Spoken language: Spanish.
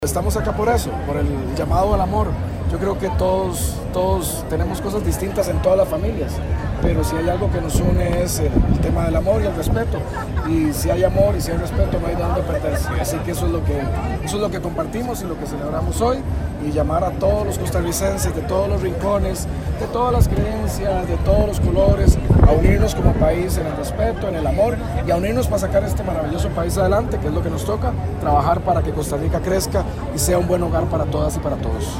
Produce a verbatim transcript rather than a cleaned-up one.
Estamos acá por eso, por el llamado al amor. Yo creo que todos, todos tenemos cosas distintas en todas las familias, pero si hay algo que nos une es el, el tema del amor y el respeto. Y si hay amor y si hay respeto, no hay de dónde perderse. Así que eso es lo que, eso es lo que compartimos y lo que celebramos hoy. Y llamar a todos los costarricenses de todos los rincones, de todas las creencias, de todos los colores, a unirnos como país en el respeto, en el amor y a unirnos para sacar este maravilloso país adelante, que es lo que nos toca, trabajar para que Costa Rica crezca y sea un buen hogar para todas y para todos.